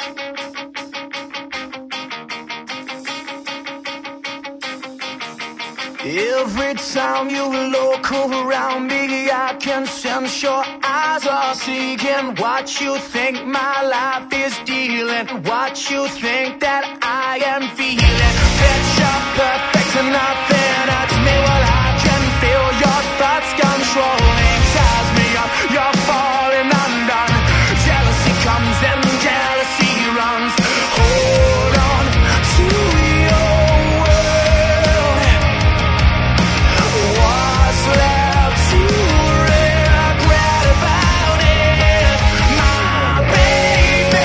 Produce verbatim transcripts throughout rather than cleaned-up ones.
Every time you look around me, I can sense your eyes are seeking what you think my life is dealing, what you think that I am feeling. Picture perfect and nothing hurts me while I can feel your thoughts controlling. Ties me up, you're falling undone. Jealousy comes and jealousy runs. Hold on to your world. What's left to regret about it? My baby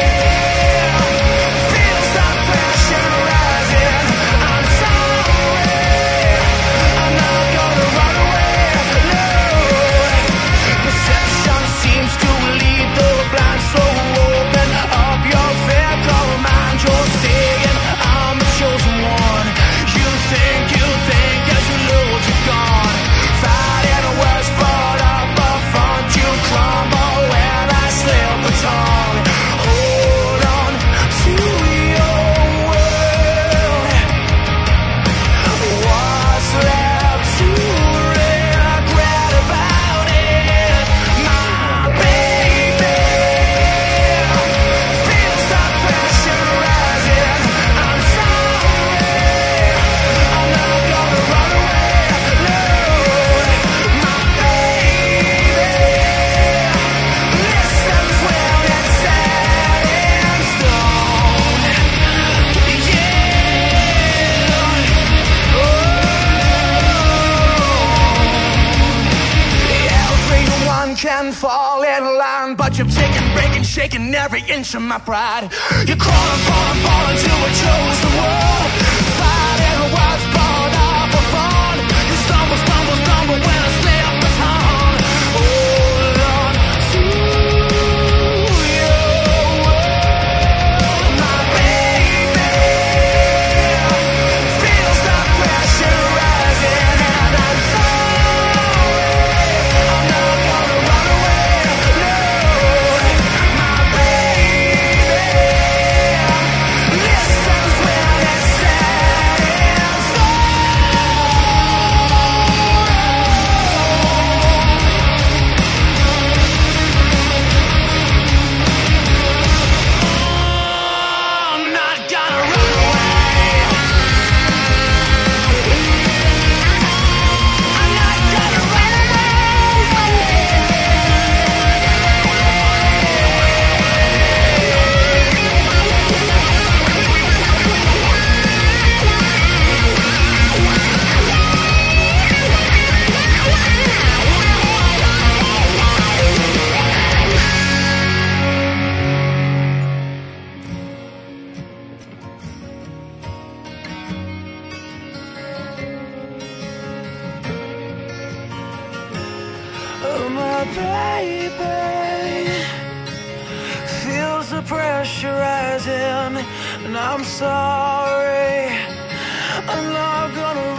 feels the pressure rising. I'm sorry, I'm not gonna run away. No, perception seems to lead the blind, so open up your fickle mind. You're saying I'm the chosen one. You think, you think as you load, you're gone. Fighting a worse part up a front, you crumble when I slip a tongue. Hold on to your world. What's left to regret about it? My baby feels the pressure rising. I'm sorry, I'm not gonna run away. No, my baby listens when it's set in stone. Yeah, everyone can fall in line, but you've taken, breaking, shaking every inch of my pride. You're crawling, falling, falling till I chose the world. Fighting what's born up a bond. You stumble, stumble, stumble when I slip the tongue. Hold on to your world. My baby feels the pressure rising, and I'm sorry, I'm not gonna run away. No, my baby listens when it's set in stone. I'm not gonna run away. I'm not gonna run Oh, my baby feels the pressure rising, and I'm sorry, I'm not gonna